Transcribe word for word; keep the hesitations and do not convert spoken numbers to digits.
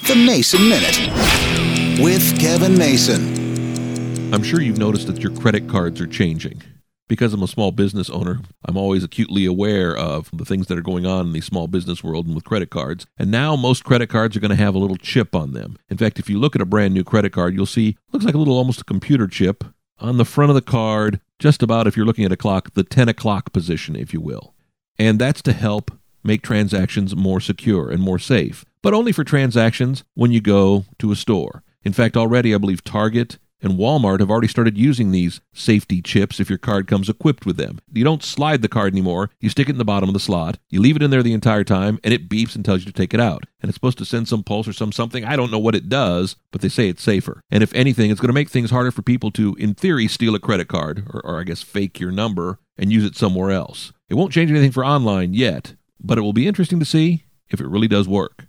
The Mason Minute with Kevin Mason. I'm sure you've noticed that your credit cards are changing. Because I'm a small business owner, I'm always acutely aware of the things that are going on in the small business world and with credit cards. And now most credit cards are going to have a little chip on them. In fact, if you look at a brand new credit card, you'll see, looks like a little almost a computer chip on the front of the card, just about, if you're looking at a clock, the ten o'clock position, if you will. And that's to help make transactions more secure and more safe, but only for transactions when you go to a store. In fact, already I believe Target and Walmart have already started using these safety chips if your card comes equipped with them. You don't slide the card anymore. You stick it in the bottom of the slot. You leave it in there the entire time, and it beeps and tells you to take it out. And it's supposed to send some pulse or some something. I don't know what it does, but they say it's safer. And if anything, it's going to make things harder for people to, in theory, steal a credit card, or, or I guess fake your number, and use it somewhere else. It won't change anything for online yet, but it will be interesting to see if it really does work.